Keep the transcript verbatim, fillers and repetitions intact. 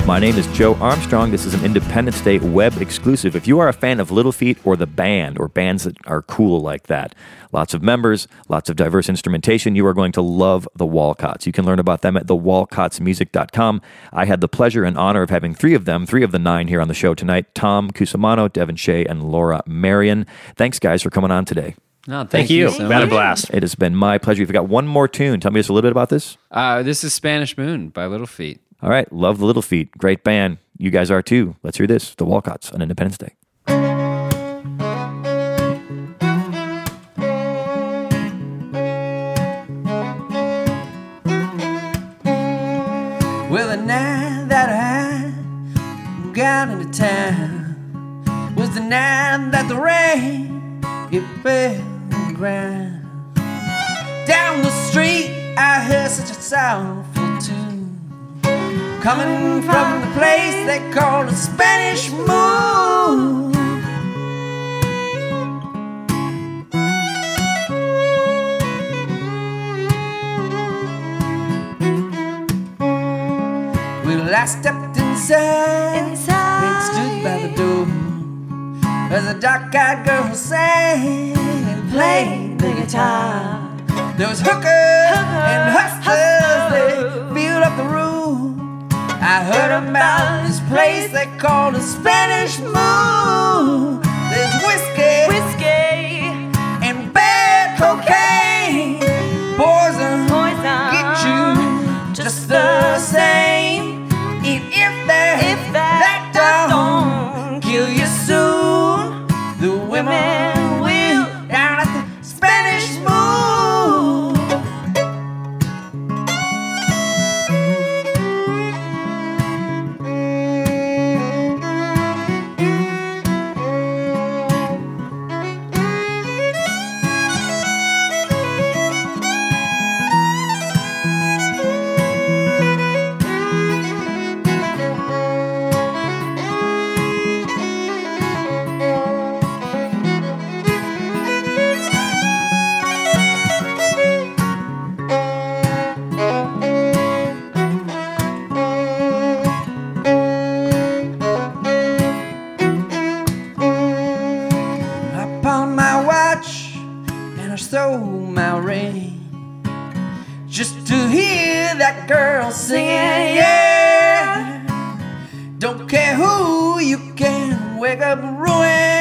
My name is Joe Armstrong. This is an Independence Day web exclusive. If you are a fan of Little Feat or the band, or bands that are cool like that, lots of members, lots of diverse instrumentation, you are going to love the Walcotts. You can learn about them at the walcotts music dot com. I had the pleasure and honor of having three of them, three of the nine here on the show tonight: Tom Cusimano, Devin Shea, and Laura Marion. Thanks, guys, for coming on today. No, thank, Thank you. you. So We had a much. blast. It has been my pleasure. You've got one more tune. Tell me just a little bit about this. Uh, this is Spanish Moon by Little Feat. All right. Love the Little Feat. Great band. You guys are too. Let's hear this. The Walcotts on Independence Day. Well, the night that I got into town was the night that the rain, it fell on the ground. Down the street I heard such a soulful tune coming from the place they call the Spanish Moon. Well, I stepped inside, inside and stood by the door as a dark-eyed girl sang and played the guitar. There was hookers and hustlers, they filled up the room. I heard about this place they call the Spanish Moon. There's whiskey, whiskey and bad cocaine. Poison, poison get you just the same. And if that, if that, that don't kill you soon, the women will down at the Spanish Moon. Just to hear that girl singing, yeah. Don't care who, you can wake up and ruin